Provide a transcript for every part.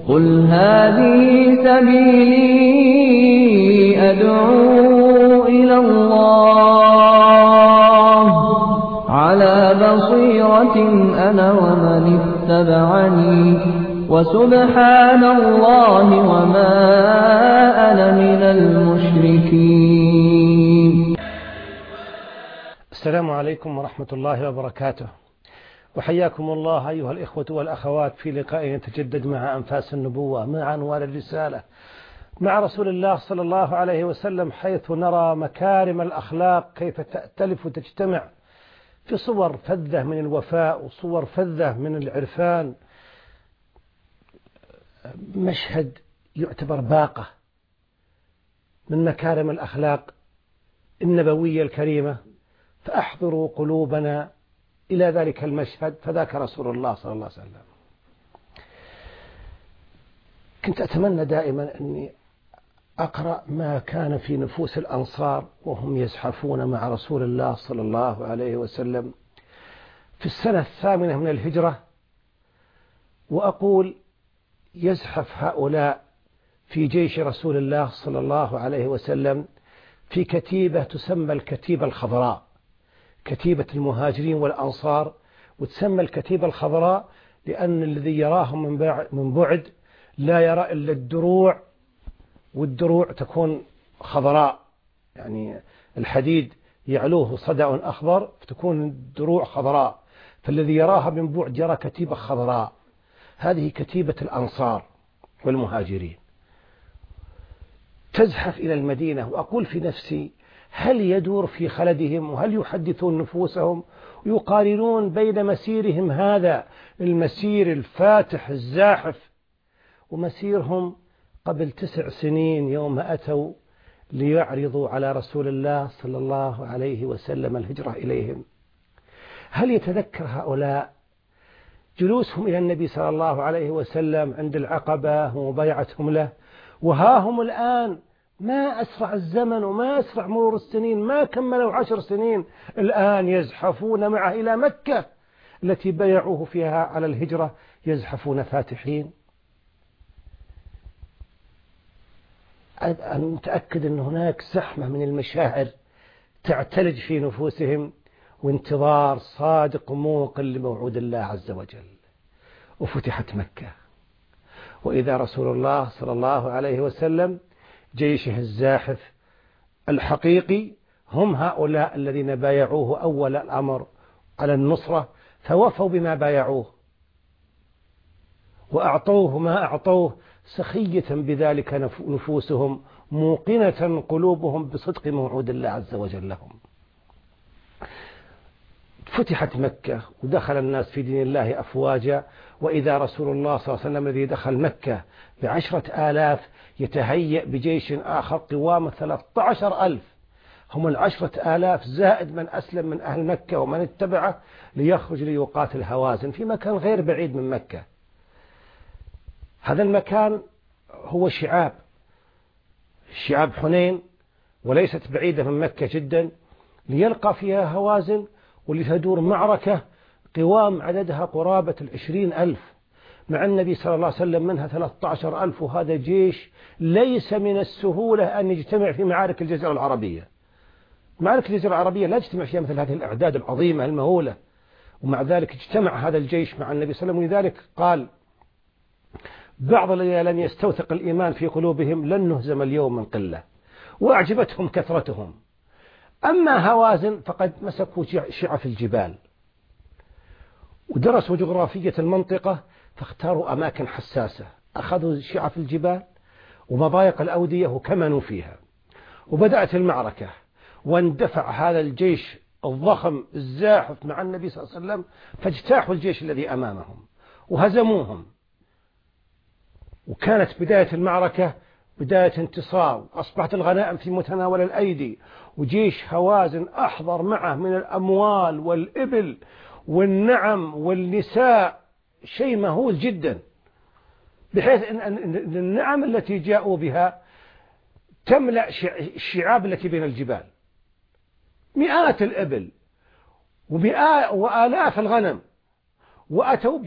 قل هذه سبيلي أدعو إلى الله على بصيرة أنا ومن اتبعني وسبحان الله وما أنا من المشركين. السلام عليكم ورحمة الله وبركاته، وحياكم الله أيها الإخوة والأخوات في لقاء يتجدد مع أنفاس النبوة، مع عنوان الرسالة، مع رسول الله صلى الله عليه وسلم، حيث نرى مكارم الأخلاق كيف تأتلف وتجتمع في صور فذة من الوفاء وصور فذة من العرفان. مشهد يعتبر باقة من مكارم الأخلاق النبوية الكريمة، فأحضروا قلوبنا إلى ذلك المشهد، فذاك رسول الله صلى الله عليه وسلم. كنت أتمنى دائما أني أقرأ ما كان في نفوس الأنصار وهم يزحفون مع رسول الله صلى الله عليه وسلم في السنة 8 من الهجرة، وأقول يزحف هؤلاء في جيش رسول الله صلى الله عليه وسلم في كتيبة تسمى الكتيبة الخضراء، كتيبة المهاجرين والأنصار. وتسمى الكتيبة الخضراء لأن الذي يراهم من بعد لا يرى إلا الدروع، والدروع تكون خضراء، يعني الحديد يعلوه صدع أخضر فتكون الدروع خضراء، فالذي يراها من بعد يرى كتيبة خضراء. هذه كتيبة الأنصار والمهاجرين تزحف إلى المدينة. وأقول في نفسي هل يدور في خلدهم وهل يحدثون نفوسهم ويقارنون بين مسيرهم هذا المسير الفاتح الزاحف ومسيرهم قبل 9 سنين يوم أتوا ليعرضوا على رسول الله صلى الله عليه وسلم الهجرة إليهم؟ هل يتذكر هؤلاء جلوسهم إلى النبي صلى الله عليه وسلم عند العقبة ومبايعتهم له، وها هم الآن ما أسرع الزمن وما أسرع مرور السنين، ما كملوا 10 سنين الآن يزحفون معه إلى مكة التي بايعوه فيها على الهجرة، يزحفون فاتحين. أنا متأكد أن هناك زحمة من المشاعر تعتلج في نفوسهم وانتظار صادق موقن لموعود الله عز وجل. وفتحت مكة، وإذا رسول الله صلى الله عليه وسلم جيشه الزاحف الحقيقي هم هؤلاء الذين بايعوه أول الأمر على النصرة، فوفوا بما بايعوه وأعطوه ما أعطوه، سخية بذلك نفوسهم، موقنة قلوبهم بصدق موعود الله عز وجل لهم. فتحت مكة ودخل الناس في دين الله أفواجا، وإذا رسول الله صلى الله عليه وسلم الذي دخل مكة ب10,000 يتهيأ بجيش آخر قوام 13,000، هم 10,000 زائد من أسلم من أهل مكة ومن اتبعه ليخرج ليقاتل هوازن في مكان غير بعيد من مكة. هذا المكان هو شعاب حنين، وليست بعيدة من مكة جدا، ليلقى فيها هوازن ولتدور معركة قوام عددها قرابة 20,000 مع النبي صلى الله عليه وسلم منها 13,000. وهذا جيش ليس من السهولة أن يجتمع في معارك الجزيرة العربية. معارك الجزيرة العربية لا تجتمع فيها مثل هذه الأعداد العظيمة المهولة، ومع ذلك اجتمع هذا الجيش مع النبي صلى الله عليه وسلم. ولذلك قال بعض الذين لم يستوثق الإيمان في قلوبهم لن نهزم اليوم من قلة، وأعجبتهم كثرتهم. أما هوازن فقد مسكوا شعف الجبال ودرسوا جغرافية المنطقة، فاختاروا أماكن حساسة، أخذوا شعف الجبال ومضايق الأودية وكمنوا فيها. وبدأت المعركة، واندفع هذا الجيش الضخم الزاحف مع النبي صلى الله عليه وسلم، فاجتاحوا الجيش الذي أمامهم وهزموهم. وكانت بداية المعركة بداية انتصار، أصبحت الغنائم في متناول الأيدي، وجيش هوازن أحضر معه من الأموال والإبل والنعم والنساء شيء مهول جدا، بحيث أن النعم التي جاءوا بها تملأ الشعاب التي بين الجبال، مئات الإبل وآلاف الغنم وأتوا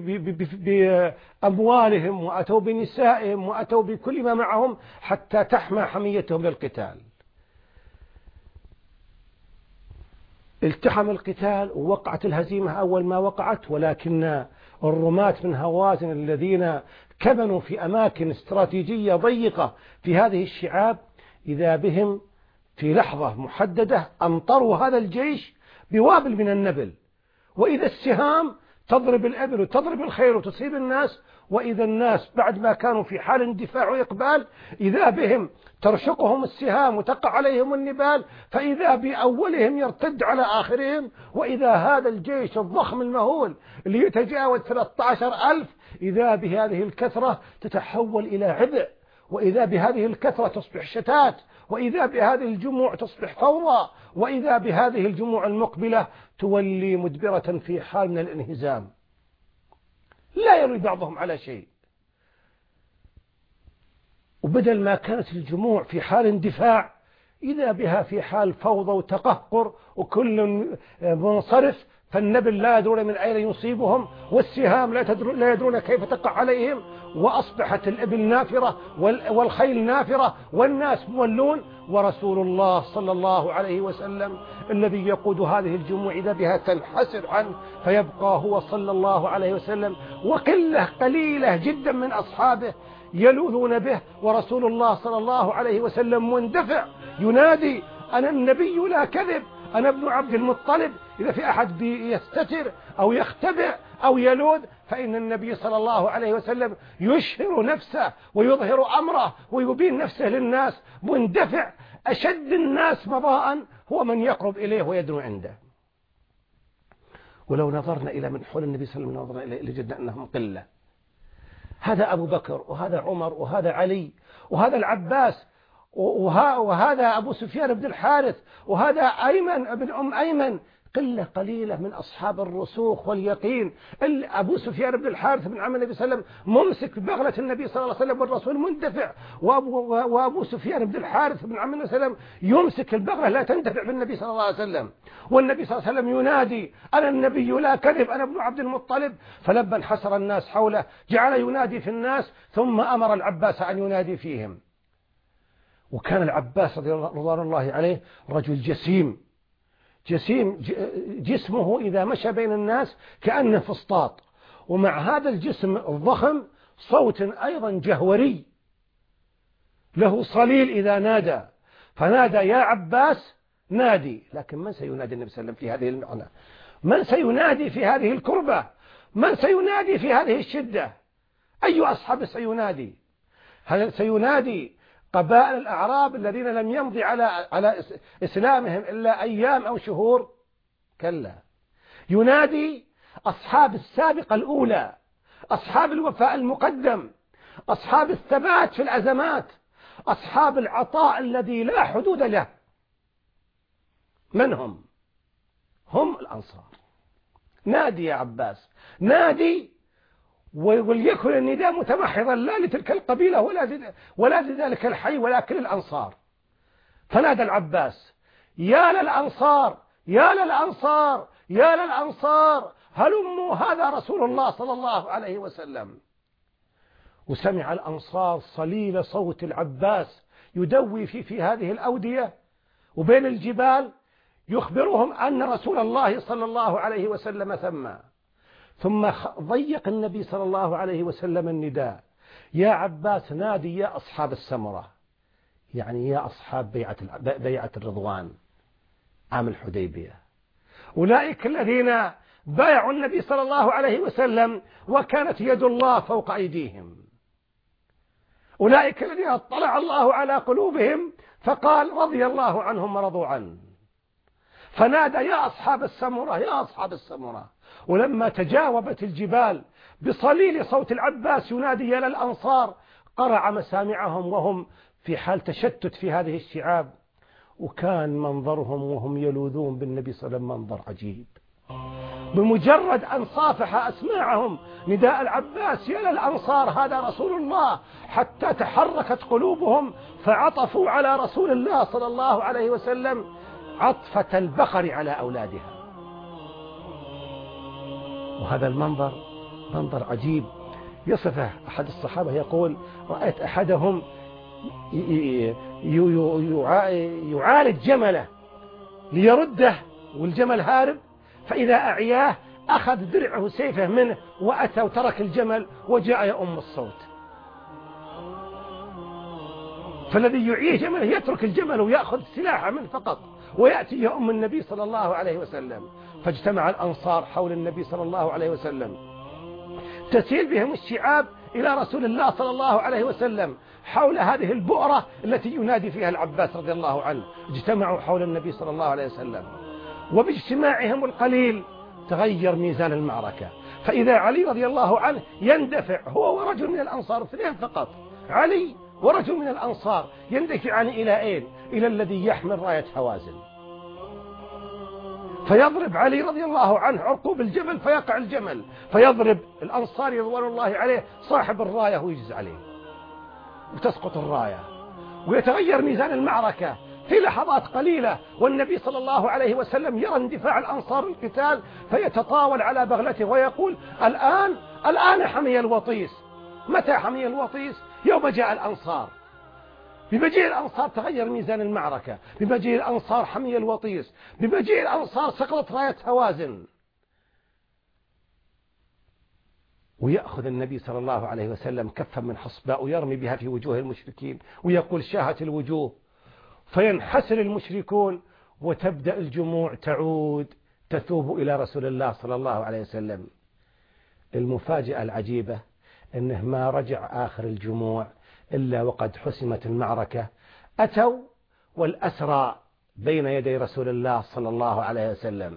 بأموالهم وأتوا بنسائهم وأتوا بكل ما معهم حتى تحمى حميتهم للقتال. التحم القتال ووقعت الهزيمة أول ما وقعت، ولكن الرماة من هوازن الذين كمنوا في أماكن استراتيجية ضيقة في هذه الشعاب إذا بهم في لحظة محددة أمطروا هذا الجيش بوابل من النبل، وإذا السهام تضرب الإبل وتضرب الخيل وتصيب الناس، وإذا الناس بعد ما كانوا في حال اندفاع وإقبال إذا بهم ترشقهم السهام وتقع عليهم النبال، فإذا بأولهم يرتد على آخرهم، وإذا هذا الجيش الضخم المهول اللي يتجاوز 13,000 إذا بهذه الكثرة تتحول إلى عبء، وإذا بهذه الكثرة تصبح شتات، وإذا بهذه الجموع تصبح فوضى، وإذا بهذه الجموع المقبلة تولي مدبرة في حال من الانهزام، لا يروي بعضهم على شيء. وبدل ما كانت الجموع في حال اندفاع إذا بها في حال فوضى وتقهقر وكل منصرف، فالنبل لا يدرون من أين يصيبهم، والسهام لا يدرون كيف تقع عليهم، وأصبحت الإبل نافرة والخيل نافرة والناس مولون، ورسول الله صلى الله عليه وسلم الذي يقود هذه الجموع إذا بها تنحسر عنه، فيبقى هو صلى الله عليه وسلم وقلة قليلة جدا من أصحابه يلوذون به، ورسول الله صلى الله عليه وسلم مندفع ينادي: أنا النبي لا كذب، أنا ابن عبد المطلب. إذا في أحد يستتر أو يختبئ أو يلوذ فإن النبي صلى الله عليه وسلم يشهر نفسه ويظهر أمره ويبين نفسه للناس مندفع. أشد الناس مضاء هو من يقرب إليه ويدنو عنده. ولو نظرنا إلى من حول النبي صلى الله عليه وسلم نظرنا إليه لجدنا أنهم قلة. هذا أبو بكر وهذا عمر وهذا علي وهذا العباس وهذا أبو سفيان بن الحارث وهذا أيمن بن أم أيمن، قلة قليلة من أصحاب الرسوخ واليقين. أبو سفيان بن الحارث بن عم النبي صلى الله عليه وسلم ممسك ببغلة النبي صلى الله عليه وسلم والرسول مندفع، وأبو سفيان بن الحارث بن عم النبي صلى الله عليه وسلم يمسك البغلة لا تندفع بالنبي صلى الله عليه وسلم، والنبي صلى الله عليه وسلم ينادي: أنا النبي لا كذب، أنا ابن عبد المطلب. فلما انحسر الناس حوله جعل ينادي في الناس، ثم أمر العباس أن ينادي فيهم. وكان العباس رضوان الله عليه رجل جسيم جسمه إذا مشى بين الناس كأنه فسطاط، ومع هذا الجسم الضخم صوت أيضا جهوري له صليل إذا نادى، فنادى: يا عباس نادي. لكن من سينادي النبي صلى الله عليه وسلم في هذه المعنى؟ من سينادي في هذه الكربة؟ من سينادي في هذه الشدة؟ أي أصحاب سينادي؟ هل سينادي قبائل الأعراب الذين لم يمضي على إسلامهم إلا أيام أو شهور؟ كلا، ينادي أصحاب السابقة الأولى، أصحاب الوفاء المقدم، أصحاب الثبات في الأزمات، أصحاب العطاء الذي لا حدود له. من هم؟ هم الأنصار. نادي يا عباس نادي، وليكن النداء متمحضا لا لتلك القبيلة ولا لذلك الحي ولكن الأنصار. فنادى العباس: يا للأنصار يا للأنصار يا للأنصار هلموا، هذا رسول الله صلى الله عليه وسلم. وسمع الأنصار صليل صوت العباس يدوي في هذه الأودية وبين الجبال، يخبرهم أن رسول الله صلى الله عليه وسلم ثم ضيق النبي صلى الله عليه وسلم النداء: يا عباس نادي يا أصحاب السمرة، يعني يا أصحاب بيعة الرضوان عام الحديبية، أولئك الذين بايعوا النبي صلى الله عليه وسلم وكانت يد الله فوق أيديهم، أولئك الذين اطلع الله على قلوبهم فقال: رضي الله عنهم ورضوا عنه. فنادى: يا أصحاب السمرة يا أصحاب السمرة. ولما تجاوبت الجبال بصليل صوت العباس ينادي يا للأنصار، قرع مسامعهم وهم في حال تشتت في هذه الشعاب، وكان منظرهم وهم يلوذون بالنبي صلى الله عليه وسلم منظر عجيب. بمجرد أن صافح أسماعهم نداء العباس يا للأنصار هذا رسول الله، حتى تحركت قلوبهم فعطفوا على رسول الله صلى الله عليه وسلم عطفة البقر على أولادها. وهذا المنظر منظر عجيب يصفه أحد الصحابة يقول: رأيت أحدهم يعالج جمله ليرده والجمل هارب، فإذا أعياه أخذ درعه سيفه منه وأتى وترك الجمل وجاء يؤم الصوت. فالذي يعيه جمله يترك الجمل ويأخذ سلاحه منه فقط ويأتي يؤم النبي صلى الله عليه وسلم. فاجتمع الأنصار حول النبي صلى الله عليه وسلم، تسيل بهم الشعاب إلى رسول الله صلى الله عليه وسلم حول هذه البؤرة التي ينادي فيها العباس رضي الله عنه. اجتمعوا حول النبي صلى الله عليه وسلم، وباجتماعهم القليل تغير ميزان المعركة، فإذا علي رضي الله عنه يندفع هو ورجل من الأنصار، اثنين فقط، علي ورجل من الأنصار، يندفعان إلى أين؟ إلى الذي يحمل راية هوازن، فيضرب علي رضي الله عنه عرقوب الجمل فيقع الجمل، فيضرب الأنصاري رضوان الله عليه صاحب الراية ويجز عليه وتسقط الراية، ويتغير ميزان المعركة في لحظات قليلة، والنبي صلى الله عليه وسلم يرى اندفاع الأنصار القتال فيتطاول على بغلته ويقول: الآن حمي الوطيس. متى حمي الوطيس؟ يوم جاء الأنصار. بمجيء الأنصار تغير ميزان المعركة، بمجيء الأنصار حمي الوطيس، بمجيء الأنصار سقطت راية هوازن. ويأخذ النبي صلى الله عليه وسلم كفا من حصباء ويرمي بها في وجوه المشركين ويقول: شاهت الوجوه. فينحسر المشركون وتبدأ الجموع تعود تثوب إلى رسول الله صلى الله عليه وسلم. المفاجأة العجيبة أنه ما رجع آخر الجموع إلا وقد حسمت المعركة. أتوا والأسرى بين يدي رسول الله صلى الله عليه وسلم،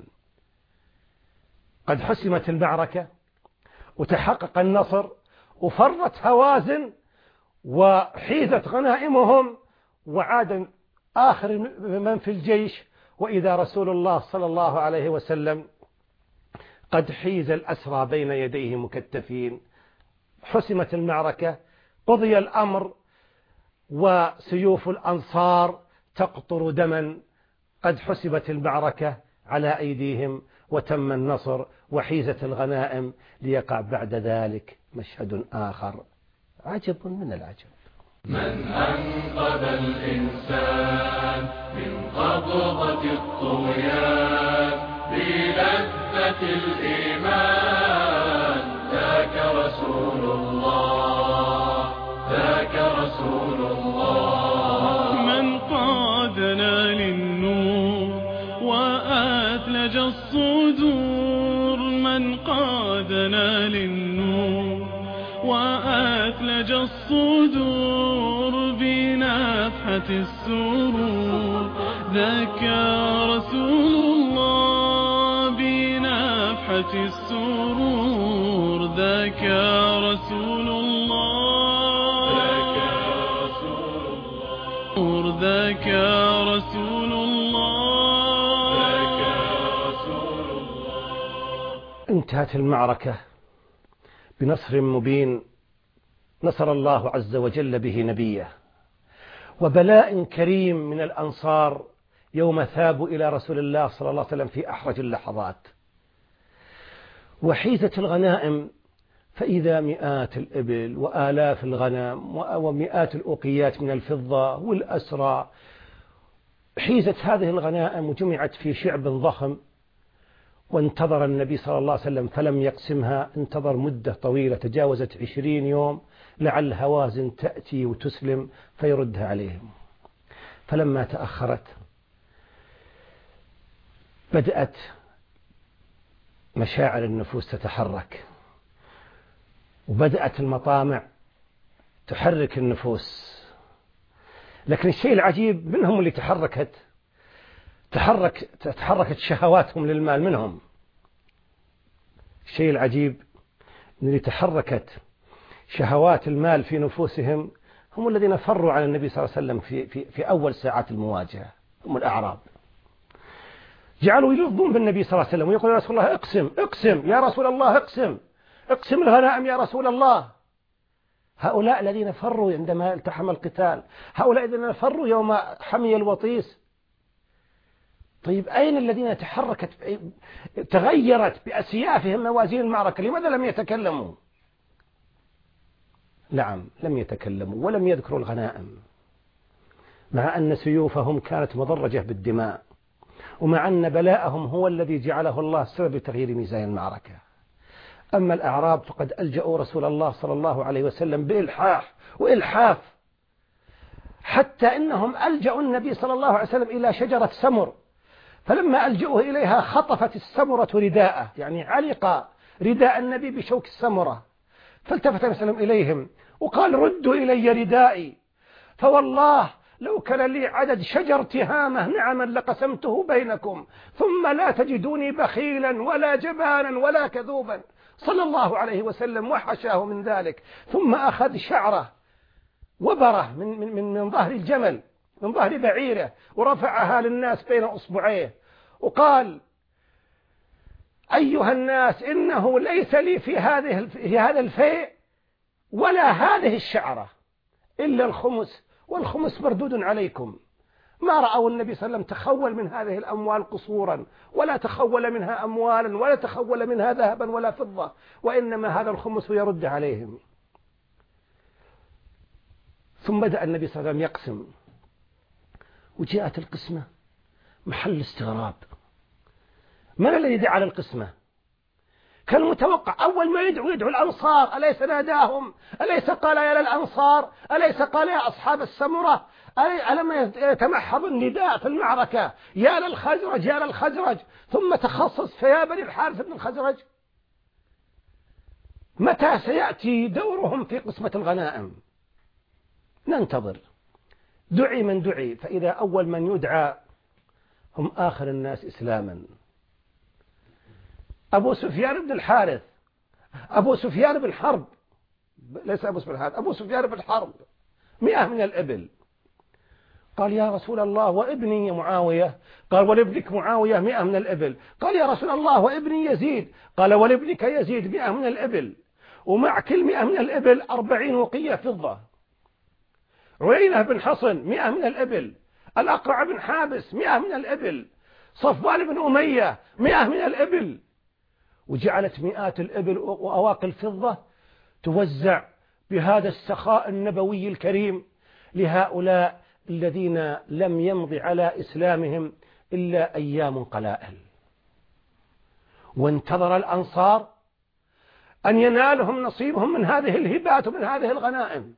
قد حسمت المعركة وتحقق النصر وفرت هوازن وحيزت غنائمهم، وعاد آخر من في الجيش، وإذا رسول الله صلى الله عليه وسلم قد حيز الأسرى بين يديه مكتفين. حسمت المعركة، قضي الأمر، وسيوف الأنصار تقطر دما. قد حسبت المعركة على أيديهم وتم النصر وحيزت الغنائم، ليقع بعد ذلك مشهد آخر عجب من العجب. من أنقذ الإنسان من قبضة الطغيان بلذة الإيمان ذاك رسول الله، ذاك رسول الله. من قادنا للنور وأثلج الصدور، من قادنا للنور وأثلج الصدور بنفحة السرور ذاك رسول الله، بنفحة السرور ذاك رسول الله، ذاك رسول الله، ذاك رسول الله، ذاك رسول الله. انتهت المعركة بنصر مبين نصر الله عز وجل به نبيه، وبلاء كريم من الأنصار يوم ثابوا إلى رسول الله صلى الله عليه وسلم في أحرج اللحظات. وحيزت الغنائم، فإذا مئات الإبل وآلاف الغنم ومئات الأوقيات من الفضة والأسرى. حيزت هذه الغنائم وجمعت في شعب ضخم، وانتظر النبي صلى الله عليه وسلم فلم يقسمها، انتظر مدة طويلة تجاوزت 20 يوم لعل هوازن تأتي وتسلم فيردها عليهم. فلما تأخرت بدأت مشاعر النفوس تتحرك، وبدأت المطامع تحرك النفوس. لكن الشيء العجيب منهم اللي تحركت شهواتهم للمال منهم. الشيء العجيب أن اللي تحركت شهوات المال في نفوسهم هم الذين فروا على النبي صلى الله عليه وسلم في أول ساعات المواجهة، هم الأعراب. جعلوا يلظون بالنبي صلى الله عليه وسلم ويقول: يا رسول الله اقسم يا رسول الله اقسم الغنائم يا رسول الله. هؤلاء الذين فروا عندما التحم القتال، هؤلاء الذين فروا يوم حمي الوطيس، طيب أين الذين تغيرت بأسيافهم موازين المعركة؟ لماذا لم يتكلموا؟ نعم، لم يتكلموا ولم يذكروا الغنائم، مع أن سيوفهم كانت مضرجة بالدماء، ومع أن بلاءهم هو الذي جعله الله سبب تغيير ميزان المعركة. أما الأعراب فقد ألجأوا رسول الله صلى الله عليه وسلم بإلحاح وإلحاف، حتى إنهم ألجأوا النبي صلى الله عليه وسلم إلى شجرة سمر، فلما ألجأوه إليها خطفت السمرة رداءه، يعني علق رداء النبي بشوك السمرة، فالتفت النبي صلى الله عليه وسلم إليهم وقال: ردوا إلي ردائي، فوالله لو كان لي عدد شجر تهامة نعما لقسمته بينكم، ثم لا تجدوني بخيلا ولا جبانا ولا كذوبا صلى الله عليه وسلم، وحشاه من ذلك. ثم أخذ شعره وبره من ظهر الجمل، من ظهر بعيره، ورفعها للناس بين أصبعيه وقال: أيها الناس، إنه ليس لي في هذا الفيء ولا هذه الشعرة إلا الخمس، والخمس مردود عليكم. ما رأوا النبي صلى الله عليه وسلم تخول من هذه الأموال قصورا، ولا تخول منها أموالا، ولا تخول منها ذهبا ولا فضة، وإنما هذا الخمس يرد عليهم. ثم بدأ النبي صلى الله عليه وسلم يقسم، وجاءت القسمة محل استغراب. من الذي دعا للقسمة؟ كان متوقع أول ما يدعو الأنصار، أليس ناداهم؟ أليس قال يا للأنصار؟ أليس قال يا أصحاب السمرة؟ ألم يتمحض النداء في المعركة يا للخزرج يا للخزرج؟ ثم تخصص فيا بني الحارث بن الخزرج. متى سيأتي دورهم في قسمة الغنائم؟ ننتظر. دعي من دعي، فإذا أول من يدعى هم آخر الناس إسلاما أبو سفيان بن الحارث، أبو سفيان بن حرب، ليس أبو سفيان الحارث، أبو سفيان بن حرب، 100 من الإبل. قال: يا رسول الله وابني معاوية؟ قال: ولابنك معاوية 100 من الإبل. قال: يا رسول الله وابني يزيد؟ قال: ولابنك يزيد 100 من الإبل، ومع كل 100 من الإبل 40 وقية فضة. عيينة بن حصن 100 من الإبل، الأقرع بن حابس 100 من الإبل، صفوان بن أمية 100 من الإبل. وجعلت مئات الإبل وأواقي الفضة توزع بهذا السخاء النبوي الكريم لهؤلاء الذين لم يمض على إسلامهم إلا أيام قلائل. وانتظر الأنصار أن ينالهم نصيبهم من هذه الهبات ومن هذه الغنائم،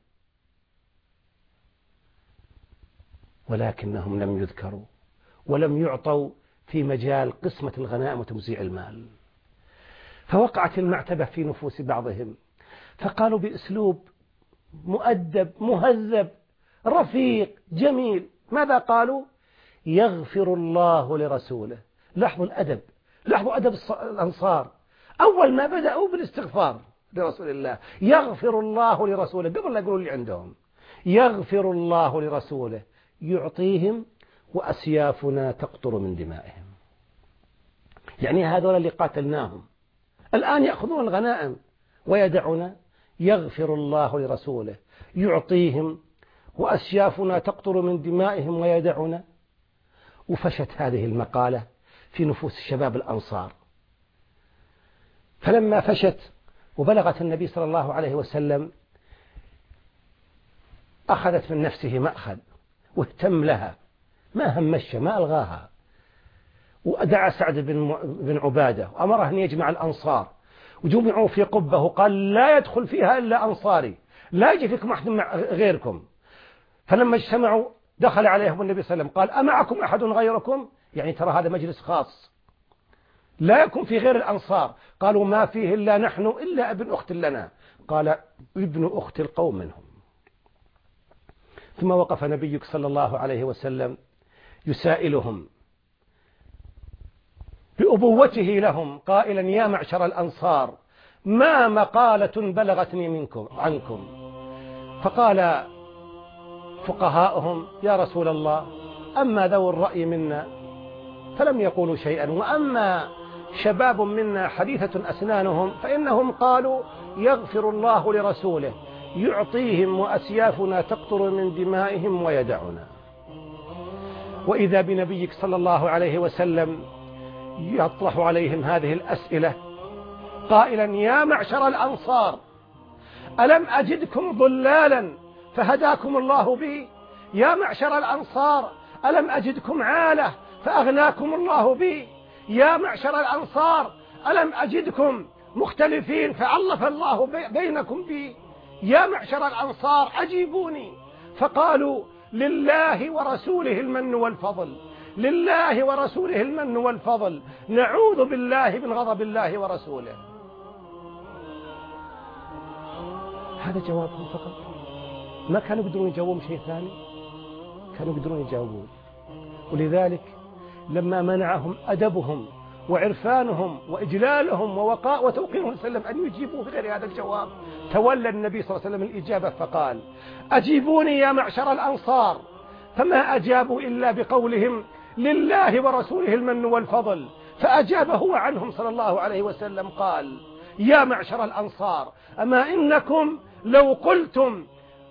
ولكنهم لم يذكروا ولم يعطوا في مجال قسمة الغنائم وتوزيع المال. فوقعت المعتبة في نفوس بعضهم، فقالوا بأسلوب مؤدب مهذب رفيق جميل، ماذا قالوا؟ يغفر الله لرسوله. لاحظوا الأدب، لاحظوا أدب الأنصار. أول ما بدأوا بالاستغفار لرسول الله، يغفر الله لرسوله، قبل لا يقولوا اللي عندهم. يغفر الله لرسوله، يعطيهم وأسيافنا تقطر من دمائهم. يعني هذول اللي قاتلناهم الآن يأخذون الغنائم ويدعنا. يغفر الله لرسوله، يعطيهم وأسيافنا تقطر من دمائهم ويدعنا. وفشت هذه المقالة في نفوس الشباب الأنصار، فلما فشت وبلغت النبي صلى الله عليه وسلم أخذت من نفسه مأخذ واهتم لها، ما همش ما ألغاها. ودعا سعد بن عبادة وأمره أن يجمع الأنصار، وجمعوا في قبة، وقال: لا يدخل فيها إلا أنصاري، لا يجي فيكم أحد غيركم. فلما اجتمعوا دخل عليهم النبي صلى الله عليه وسلم قال: أمعكم أحد غيركم؟ يعني ترى هذا مجلس خاص لا يكون في غير الأنصار. قالوا: ما فيه إلا نحن إلا ابن أخت لنا. قال: ابن أخت القوم منهم. ثم وقف نبيك صلى الله عليه وسلم يسائلهم بأبوته لهم قائلا: يا معشر الأنصار، ما مقالة بلغتني عنكم؟ فقال فقهاؤهم: يا رسول الله، أما ذو الرأي منا فلم يقولوا شيئا، وأما شباب منا حديثة أسنانهم فإنهم قالوا: يغفر الله لرسوله، يعطيهم وأسيافنا تقطر من دمائهم ويدعنا. وإذا بنبيك صلى الله عليه وسلم يطرح عليهم هذه الأسئلة قائلا: يا معشر الأنصار، ألم أجدكم ضلالا فهداكم الله بي؟ يا معشر الأنصار، ألم أجدكم عالة فأغناكم الله بي؟ يا معشر الأنصار، ألم أجدكم مختلفين فألف الله بينكم بي؟ يا معشر الأنصار أجيبوني. فقالوا: لله ورسوله المن والفضل، لله ورسوله المن والفضل، نعوذ بالله من غضب الله ورسوله. هذا جوابهم فقط، ما كانوا يقدرون يجاوبون شيء ثاني، كانوا يقدرون يجاوبون. ولذلك لما منعهم أدبهم وعرفانهم وإجلالهم ووقاء وتوقيرهم صلى الله عليه وسلم أن يجيبوا بغير هذا الجواب، تولى النبي صلى الله عليه وسلم الإجابة فقال: أجيبوني يا معشر الأنصار. فما أجابوا إلا بقولهم: لله ورسوله المن والفضل. فأجاب هو عنهم صلى الله عليه وسلم قال: يا معشر الأنصار، أما إنكم لو قلتم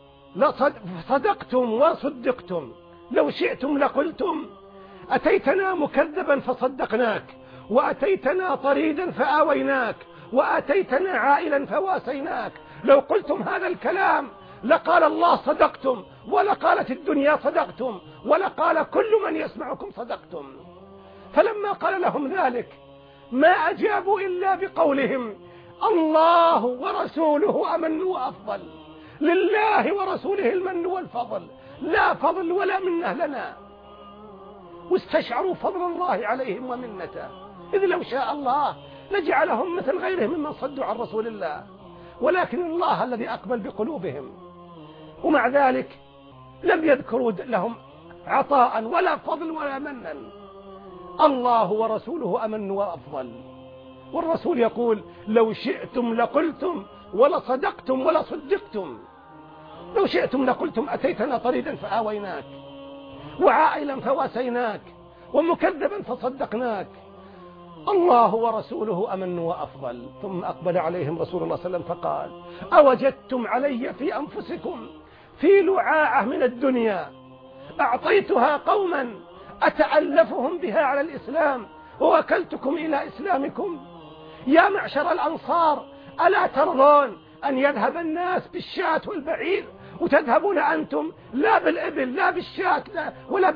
لصدقتم وصدقتم، لو شئتم لقلتم أتيتنا مكذبا فصدقناك، وأتيتنا طريدا فآويناك، وأتيتنا عائلا فواسيناك. لو قلتم هذا الكلام لقال الله صدقتم، ولقالت الدنيا صدقتم، ولقال كل من يسمعكم صدقتم. فلما قال لهم ذلك ما أجابوا إلا بقولهم: الله ورسوله أمن وأفضل، لله ورسوله المن والفضل، لا فضل ولا منه لنا. واستشعروا فضل الله عليهم ومنته، إذ لو شاء الله لجعلهم مثل غيرهم ممن صدوا عن رسول الله، ولكن الله الذي أقبل بقلوبهم. ومع ذلك لم يذكروا لهم عطاء ولا فضل ولا منا. الله ورسوله أمن وأفضل. والرسول يقول: لو شئتم لقلتم ولصدقتم ولصدقتم. لو شئتم لقلتم أتيتنا طريدا فآويناك، وعائلا فواسيناك، ومكذبا فصدقناك. الله ورسوله أمن وأفضل. ثم أقبل عليهم رسول الله صلى الله عليه وسلم فقال: أوجدتم علي في أنفسكم في لعاعة من الدنيا أعطيتها قوما أتألفهم بها على الإسلام ووكلتكم إلى إسلامكم؟ يا معشر الأنصار، ألا ترضون أن يذهب الناس بالشاة والبعير وتذهبون أنتم لا بالإبل لا بالشاة ولا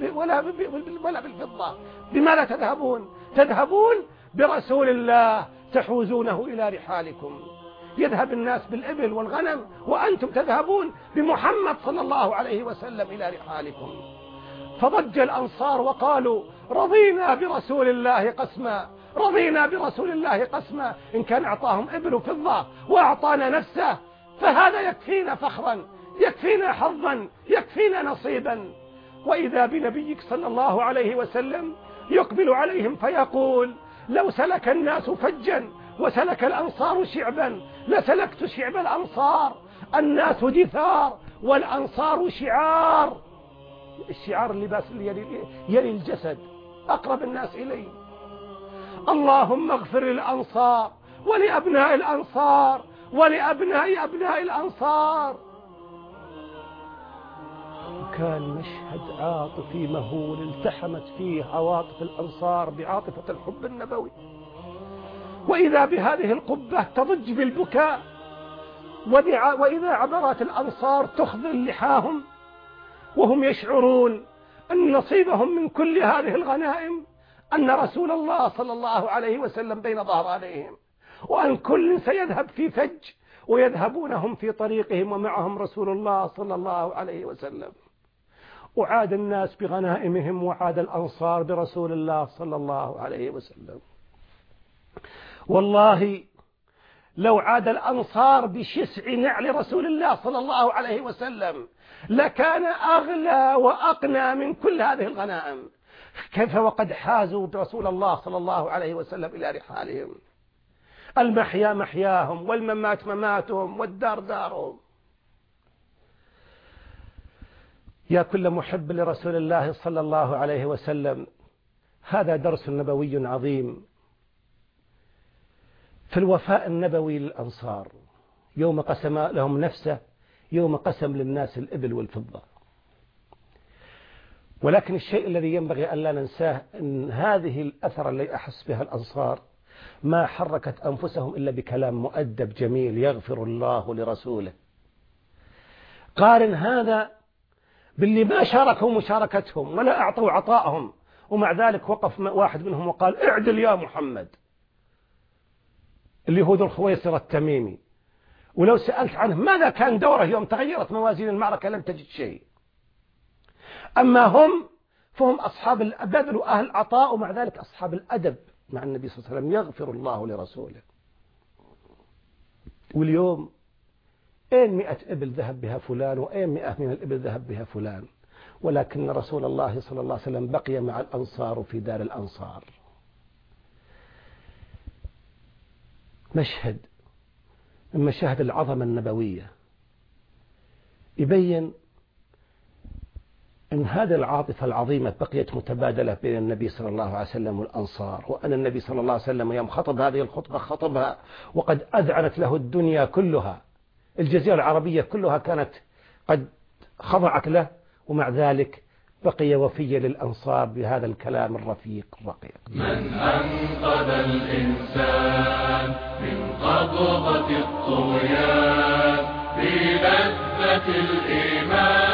بالفضة؟ بماذا تذهبون؟ تذهبون برسول الله تحوزونه إلى رحالكم. يذهب الناس بالإبل والغنم وأنتم تذهبون بمحمد صلى الله عليه وسلم إلى رحالكم. فضج الأنصار وقالوا: رضينا برسول الله قسما، رضينا برسول الله قسما. إن كان أعطاهم إبل وفضة وأعطانا نفسه فهذا يكفينا فخرا، يكفينا حظا، يكفينا نصيبا. وإذا بنبيك صلى الله عليه وسلم يقبل عليهم فيقول: لو سلك الناس فجا وسلك الأنصار شعبا لسلكت شعب الأنصار. الناس دثار والأنصار شعار. الشعار اللباس اللي يلي الجسد، أقرب الناس إليه. اللهم اغفر للأنصار ولأبناء الأنصار ولأبناء أبناء الأنصار. وكان مشهد عاطفي مهول التحمت فيه عواطف الأنصار بعاطفة الحب النبوي. وإذا بهذه القبة تضج بالبكاء، وإذا عبرت الأنصار تخضل لحاهم وهم يشعرون أن نصيبهم من كل هذه الغنائم أن رسول الله صلى الله عليه وسلم بين ظهرانيهم، وأن كل سيذهب في فج ويذهبونهم في طريقهم ومعهم رسول الله صلى الله عليه وسلم. وعاد الناس بغنائمهم وعاد الأنصار برسول الله صلى الله عليه وسلم. والله لو عاد الأنصار بشسع نعل رسول الله صلى الله عليه وسلم لكان أغلى وأقنى من كل هذه الغنائم. كيف وقد حازوا برسول الله صلى الله عليه وسلم إلى رحالهم. المحيا محياهم والممات مماتهم والدار دارهم. يا كل محب لرسول الله صلى الله عليه وسلم، هذا درس نبوي عظيم في الوفاء النبوي للأنصار يوم قسم لهم نفسه، يوم قسم للناس الإبل والفضة. ولكن الشيء الذي ينبغي أن لا ننساه أن هذه الأثر التي أحس بها الأنصار ما حركت أنفسهم إلا بكلام مؤدب جميل: يغفر الله لرسوله. قارن هذا باللي ما شاركوا مشاركتهم ولا أعطوا عطاءهم، ومع ذلك وقف واحد منهم وقال: اعدل يا محمد، اللي هو ذو الخويصر التميمي. ولو سألت عنه ماذا كان دوره يوم تغيرت موازين المعركة لم تجد شيء. أما هم فهم أصحاب البذل وأهل العطاء، ومع ذلك أصحاب الأدب مع النبي صلى الله عليه وسلم: يغفر الله لرسوله. واليوم أين 100 إبل ذهب بها فلان، وأين 100 من الإبل ذهب بها فلان، ولكن رسول الله صلى الله عليه وسلم بقي مع الأنصار في دار الأنصار. مشهد من مشاهد العظمة النبوية يبين أن هذه العاطفة العظيمة بقيت متبادلة بين النبي صلى الله عليه وسلم والأنصار، وأن النبي صلى الله عليه وسلم يوم خطب هذه الخطبة خطبها وقد أذعنت له الدنيا كلها، الجزيرة العربية كلها كانت قد خضعت له، ومع ذلك بقي وفيا للأنصار بهذا الكلام الرفيق الرقيق: من أنقذ الإنسان من قبضة الطغيان بلذة الإيمان